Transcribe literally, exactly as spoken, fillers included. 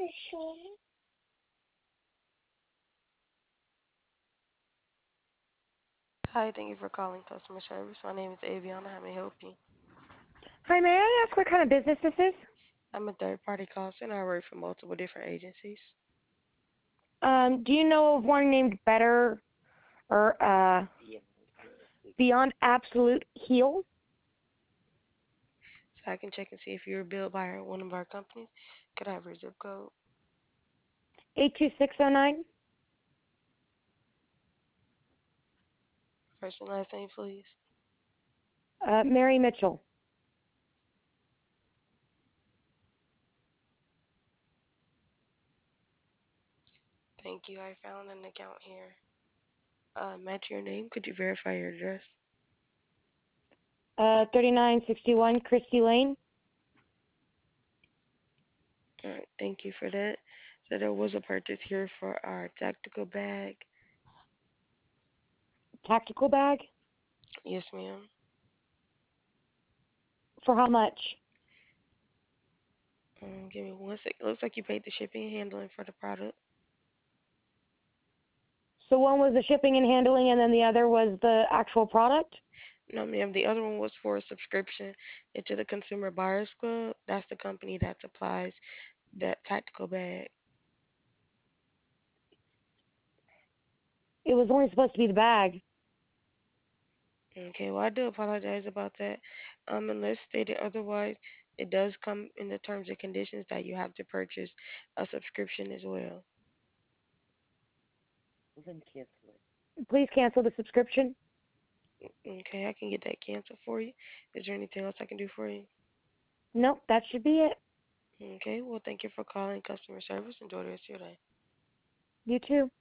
Hi, thank you for calling customer service. My name is Aviana. How may I help you? Hi, may I ask what kind of business this is? I'm a third party call center. I work for multiple different agencies. Um, do you know of one named Better or uh, Beyond Absolute Heal? So I can check and see if you're billed by one of our companies. Could I have your zip code? eight two six oh nine? First and last name, please. Uh, Mary Mitchell. Thank you. I found an account here. Uh, match your name. Could you verify your address? Uh, thirty-nine sixty-one Christie Lane. All right, thank you for that. So there was a purchase here for our tactical bag. Tactical bag? Yes, ma'am. For how much? Um, give me one sec. It looks like you paid the shipping and handling for the product. So one was the shipping and handling, and then the other was the actual product? No, ma'am. The other one was for a subscription into the Consumer Buyers Club. That's the company that supplies that tactical bag. It was only supposed to be the bag. Okay, well, I do apologize about that. Um, unless stated otherwise, it does come in the terms and conditions that you have to purchase a subscription as well. Please cancel the subscription. Okay, I can get that canceled for you. Is there anything else I can do for you? Nope, that should be it. Okay, well, thank you for calling customer service. Enjoy the rest of your day. You too.